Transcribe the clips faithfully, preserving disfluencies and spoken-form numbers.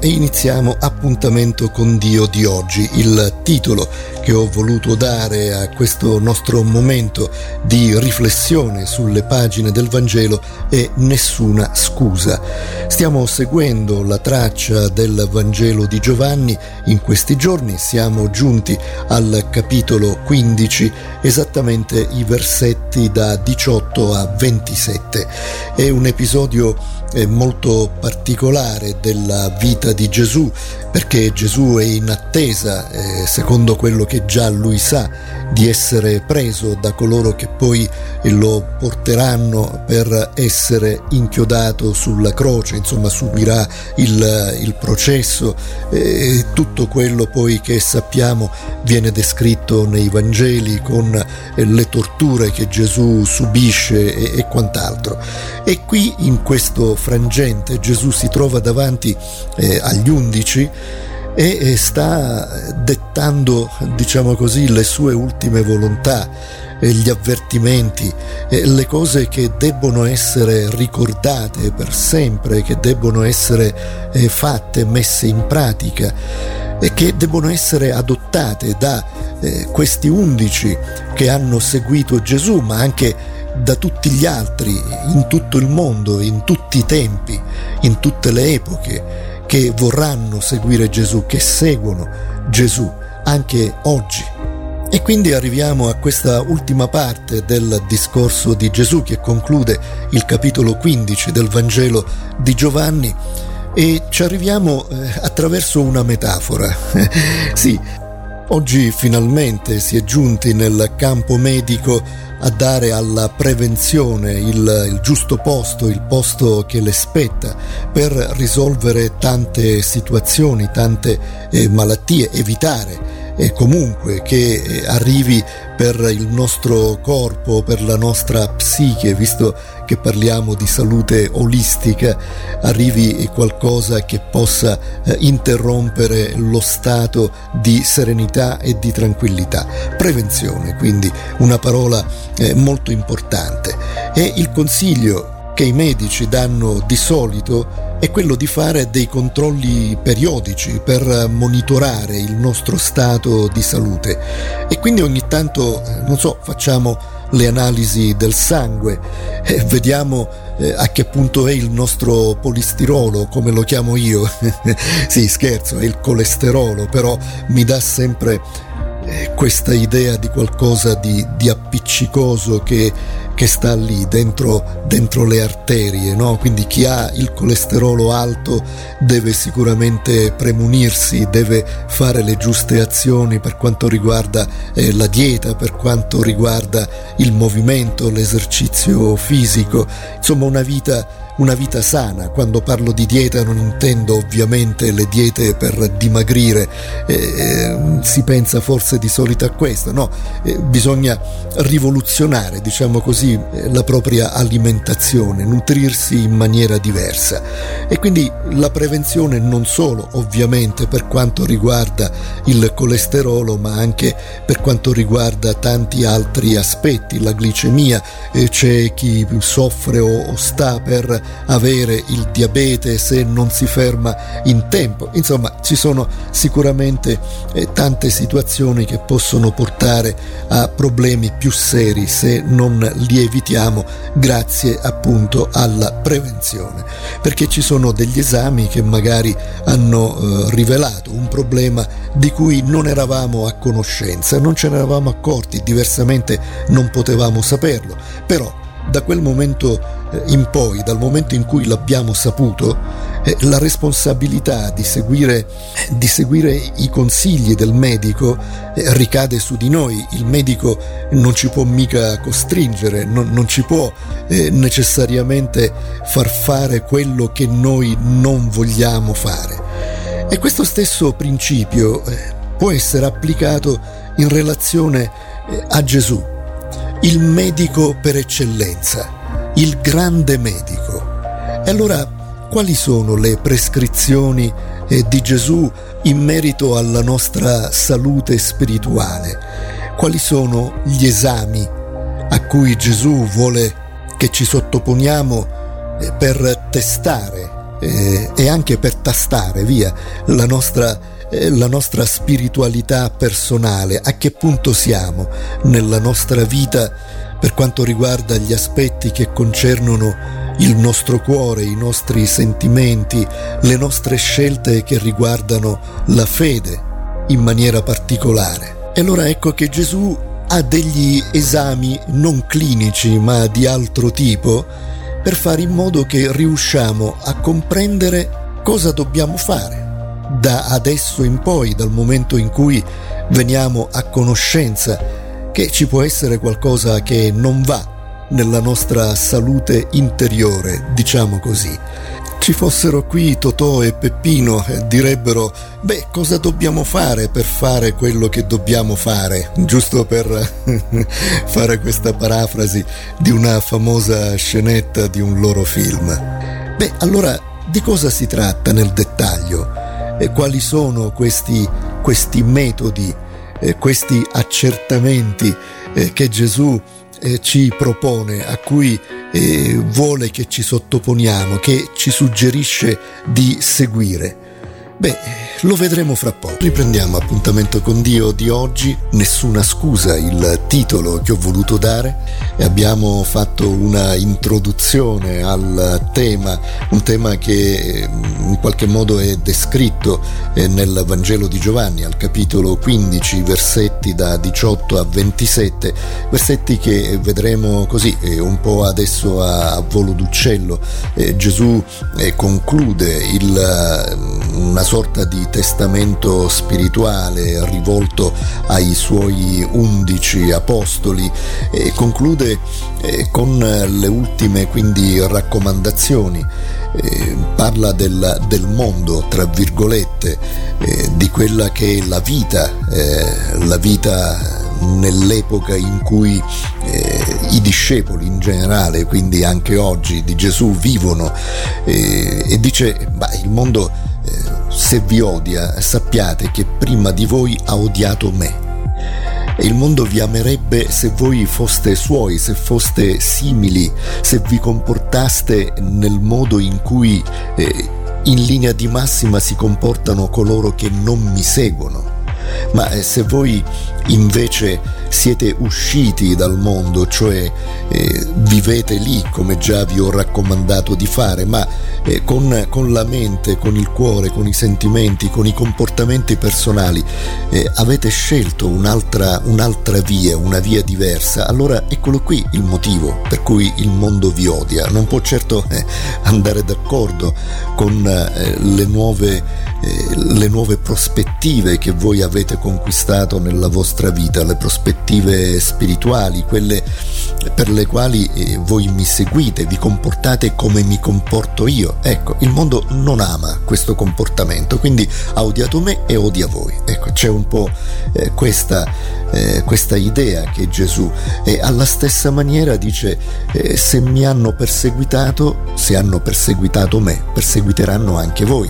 e iniziamo Appuntamento con Dio di oggi. Il titolo che ho voluto dare a questo nostro momento di riflessione sulle pagine del Vangelo è Nessuna scusa. Stiamo seguendo la traccia del Vangelo di Giovanni. In questi giorni siamo giunti al capitolo quindici, esattamente i versetti da diciotto a ventisette. È un episodio molto particolare della vita di Gesù, perché Gesù è in attesa, eh, secondo quello che già lui sa, di essere preso da coloro che poi lo porteranno per essere inchiodato sulla croce, insomma subirà il, il processo, e tutto quello poi che sappiamo viene descritto nei Vangeli con le torture che Gesù subisce e, e quant'altro. E qui in questo frangente Gesù si trova davanti eh, agli undici e sta dettando, diciamo così, le sue ultime volontà, gli avvertimenti, le cose che debbono essere ricordate per sempre, che debbono essere fatte, messe in pratica e che debbono essere adottate da questi undici che hanno seguito Gesù, ma anche da tutti gli altri in tutto il mondo, in tutti i tempi, in tutte le epoche, che vorranno seguire Gesù, che seguono Gesù anche oggi. E quindi arriviamo a questa ultima parte del discorso di Gesù che conclude il capitolo quindici del Vangelo di Giovanni, e ci arriviamo eh, attraverso una metafora. Sì, oggi finalmente si è giunti nel campo medico a dare alla prevenzione il, il giusto posto, il posto che le spetta per risolvere tante situazioni, tante eh, malattie, evitare e comunque che eh, arrivi per il nostro corpo, per la nostra psiche, visto che parliamo di salute olistica, arrivi qualcosa che possa eh, interrompere lo stato di serenità e di tranquillità. Prevenzione, quindi una parola eh, molto importante. E il consiglio che i medici danno di solito è quello di fare dei controlli periodici per monitorare il nostro stato di salute, e quindi ogni tanto, non so, facciamo le analisi del sangue e vediamo eh, a che punto è il nostro polistirolo, come lo chiamo io. Sì, scherzo, è il colesterolo, però mi dà sempre eh, questa idea di qualcosa di, di appiccicoso che che sta lì dentro, dentro le arterie, no? Quindi chi ha il colesterolo alto deve sicuramente premunirsi, deve fare le giuste azioni per quanto riguarda eh, la dieta, per quanto riguarda il movimento, l'esercizio fisico, insomma una vita Una vita sana. Quando parlo di dieta non intendo ovviamente le diete per dimagrire, eh, si pensa forse di solito a questo, no, eh, bisogna rivoluzionare, diciamo così, la propria alimentazione, nutrirsi in maniera diversa. E quindi la prevenzione non solo ovviamente per quanto riguarda il colesterolo, ma anche per quanto riguarda tanti altri aspetti, la glicemia, eh, c'è chi soffre o, o sta per avere il diabete se non si ferma in tempo. Insomma, ci sono sicuramente eh, tante situazioni che possono portare a problemi più seri se non li evitiamo grazie appunto alla prevenzione, perché ci sono degli esami che magari hanno eh, rivelato un problema di cui non eravamo a conoscenza, non ce ne eravamo accorti, diversamente non potevamo saperlo, però da quel momento in poi, dal momento in cui l'abbiamo saputo, eh, la responsabilità di seguire, di seguire i consigli del medico eh, ricade su di noi. Il medico non ci può mica costringere, non, non ci può eh, necessariamente far fare quello che noi non vogliamo fare. E questo stesso principio eh, può essere applicato in relazione eh, a Gesù, il medico per eccellenza, il grande medico. E allora, quali sono le prescrizioni eh, di Gesù in merito alla nostra salute spirituale? Quali sono gli esami a cui Gesù vuole che ci sottoponiamo eh, per testare eh, e anche per tastare via la nostra, eh, la nostra spiritualità personale, a che punto siamo nella nostra vita per quanto riguarda gli aspetti che concernono il nostro cuore, i nostri sentimenti, le nostre scelte che riguardano la fede in maniera particolare. E allora ecco che Gesù ha degli esami non clinici ma di altro tipo per fare in modo che riusciamo a comprendere cosa dobbiamo fare da adesso in poi, dal momento in cui veniamo a conoscenza che ci può essere qualcosa che non va nella nostra salute interiore, diciamo così. Ci fossero qui Totò e Peppino, eh, direbbero: beh, cosa dobbiamo fare per fare quello che dobbiamo fare? Giusto per fare questa parafrasi di una famosa scenetta di un loro film. Beh, allora di cosa si tratta nel dettaglio? E quali sono questi, questi metodi, eh, questi accertamenti eh, che Gesù eh, ci propone, a cui eh, vuole che ci sottoponiamo, che ci suggerisce di seguire? Beh, lo vedremo fra poco. Riprendiamo Appuntamento con Dio di oggi. Nessuna scusa, il titolo che ho voluto dare, e abbiamo fatto una introduzione al tema, un tema che in qualche modo è descritto nel Vangelo di Giovanni, al capitolo quindici, versetti da diciotto a ventisette, versetti che vedremo così un po' adesso a, a volo d'uccello. Eh, Gesù eh, conclude il, una sorta di testamento spirituale rivolto ai suoi undici apostoli, e conclude eh, con le ultime quindi raccomandazioni. Eh, parla del, del mondo, tra virgolette, eh, di quella che è la vita, eh, la vita nell'epoca in cui eh, i discepoli in generale, quindi anche oggi, di Gesù vivono, eh, e dice: beh, il mondo eh, se vi odia, sappiate che prima di voi ha odiato me. Il mondo vi amerebbe se voi foste suoi, se foste simili, se vi comportaste nel modo in cui eh, in linea di massima si comportano coloro che non mi seguono. Ma eh, se voi invece siete usciti dal mondo, cioè eh, vivete lì come già vi ho raccomandato di fare, ma eh, con, con la mente, con il cuore, con i sentimenti, con i comportamenti personali, eh, avete scelto un'altra, un'altra via, una via diversa, allora eccolo qui il motivo per cui il mondo vi odia. Non può certo eh, andare d'accordo con eh, le nuove, eh, le nuove prospettive che voi avete conquistato nella vostra vita, le prospettive spirituali, quelle per le quali eh, voi mi seguite, vi comportate come mi comporto io. Ecco, il mondo non ama questo comportamento, quindi ha odiato me e odia voi. Ecco, c'è un po' eh, questa, eh, questa idea che Gesù, e alla stessa maniera dice: eh, se mi hanno perseguitato, se hanno perseguitato me, perseguiteranno anche voi.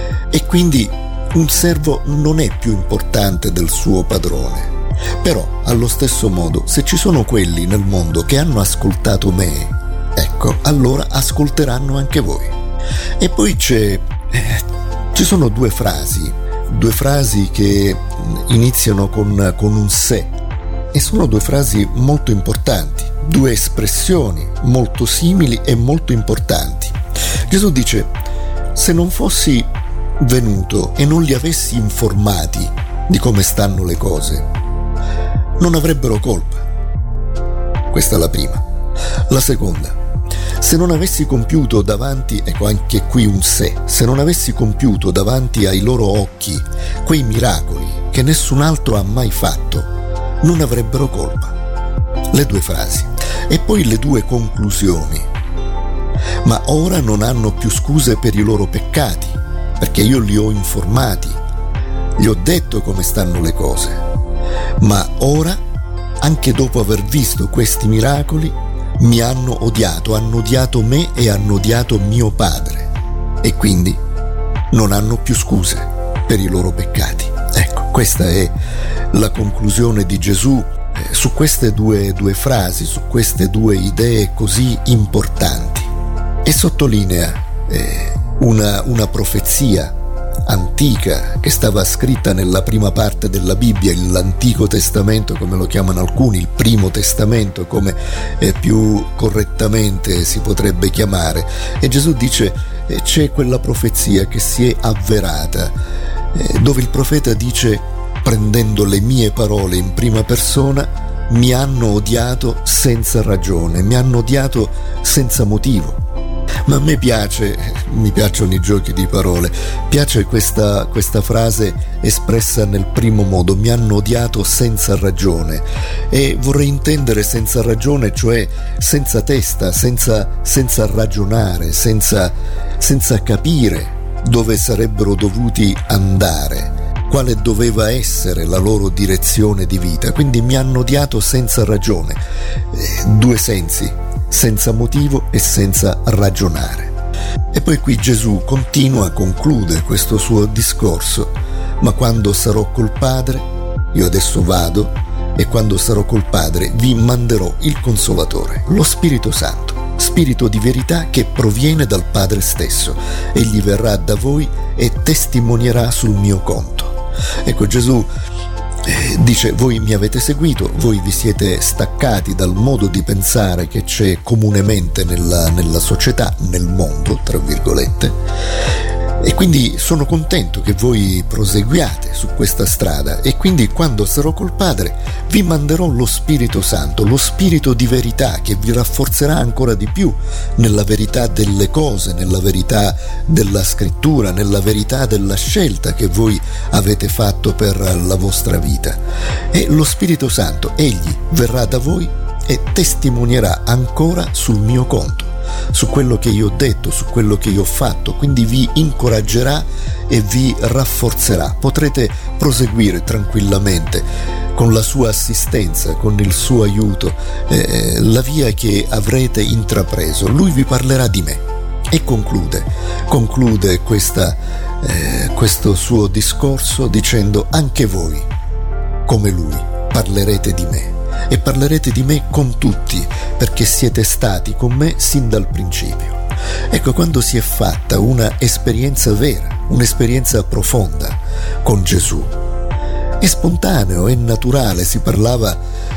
E quindi un servo non è più importante del suo padrone. Però, allo stesso modo, se ci sono quelli nel mondo che hanno ascoltato me, ecco, allora ascolteranno anche voi. E poi c'è, eh, ci sono due frasi, due frasi che iniziano con, con un se, e sono due frasi molto importanti, due espressioni molto simili e molto importanti. Gesù dice: se non fossi venuto e non li avessi informati di come stanno le cose, non avrebbero colpa. Questa è la prima. La seconda: se non avessi compiuto davanti, ecco anche qui un se, se non avessi compiuto davanti ai loro occhi quei miracoli che nessun altro ha mai fatto, non avrebbero colpa. Le due frasi. E poi le due conclusioni. Ma ora non hanno più scuse per i loro peccati, perché io li ho informati, gli ho detto come stanno le cose. Ma ora, anche dopo aver visto questi miracoli, mi hanno odiato, hanno odiato me e hanno odiato mio padre, e quindi non hanno più scuse per i loro peccati. Ecco, questa è la conclusione di Gesù eh, su queste due, due frasi, su queste due idee così importanti, e sottolinea eh, una, una profezia antica che stava scritta nella prima parte della Bibbia, l'Antico Testamento come lo chiamano alcuni, il Primo Testamento come eh, più correttamente si potrebbe chiamare. E Gesù dice eh, c'è quella profezia che si è avverata, eh, dove il profeta dice, prendendo le mie parole in prima persona, mi hanno odiato senza ragione, mi hanno odiato senza motivo. Ma a me piace, mi piacciono i giochi di parole, piace questa, questa frase espressa nel primo modo, mi hanno odiato senza ragione, e vorrei intendere senza ragione, cioè senza testa, senza, senza ragionare, senza, senza capire dove sarebbero dovuti andare, quale doveva essere la loro direzione di vita. Quindi mi hanno odiato senza ragione, eh, due sensi, senza motivo e senza ragionare. E poi qui Gesù continua, conclude questo suo discorso, ma quando sarò col Padre, io adesso vado, e quando sarò col Padre vi manderò il Consolatore, lo Spirito Santo, Spirito di verità che proviene dal Padre stesso. Egli verrà da voi e testimonierà sul mio conto. Ecco, Gesù Eh, dice, voi mi avete seguito, voi vi siete staccati dal modo di pensare che c'è comunemente nella, nella società, nel mondo, tra virgolette, e quindi sono contento che voi proseguiate su questa strada, e quindi quando sarò col Padre vi manderò lo Spirito Santo, lo Spirito di verità che vi rafforzerà ancora di più nella verità delle cose, nella verità della scrittura, nella verità della scelta che voi avete fatto per la vostra vita. E lo Spirito Santo, egli verrà da voi e testimonierà ancora sul mio conto, su quello che io ho detto, su quello che io ho fatto, quindi vi incoraggerà e vi rafforzerà. Potrete proseguire tranquillamente con la sua assistenza, con il suo aiuto, eh, la via che avrete intrapreso. Lui vi parlerà di me. E conclude, conclude questa, eh, questo suo discorso dicendo, anche voi, come lui, parlerete di me. E parlerete di me con tutti, perché siete stati con me sin dal principio. Ecco, quando si è fatta una esperienza vera, un'esperienza profonda con Gesù, è spontaneo, è naturale. Si parlava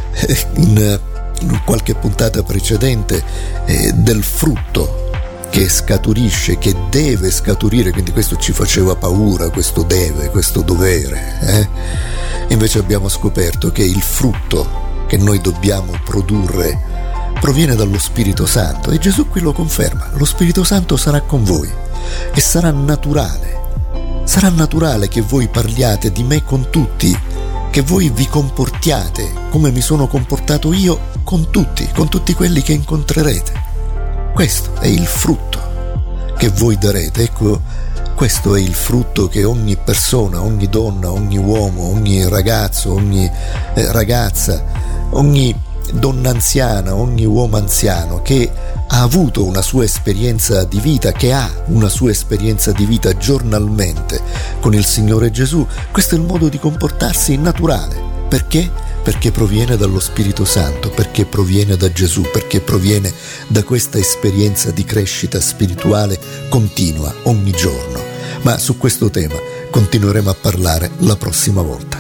in, in qualche puntata precedente eh, del frutto che scaturisce, che deve scaturire, quindi questo ci faceva paura, questo deve, questo dovere. Eh? Invece abbiamo scoperto che il frutto che noi dobbiamo produrre proviene dallo Spirito Santo, e Gesù qui lo conferma. Lo Spirito Santo sarà con voi e sarà naturale, sarà naturale che voi parliate di me con tutti, che voi vi comportiate come mi sono comportato io con tutti, con tutti quelli che incontrerete. Questo è il frutto che voi darete. Ecco, questo è il frutto che ogni persona, ogni donna, ogni uomo, ogni ragazzo, ogni eh, ragazza, ogni donna anziana, ogni uomo anziano che ha avuto una sua esperienza di vita, che ha una sua esperienza di vita giornalmente con il Signore Gesù, questo è il modo di comportarsi naturale. Perché? Perché proviene dallo Spirito Santo, perché proviene da Gesù, perché proviene da questa esperienza di crescita spirituale continua ogni giorno. Ma su questo tema continueremo a parlare la prossima volta.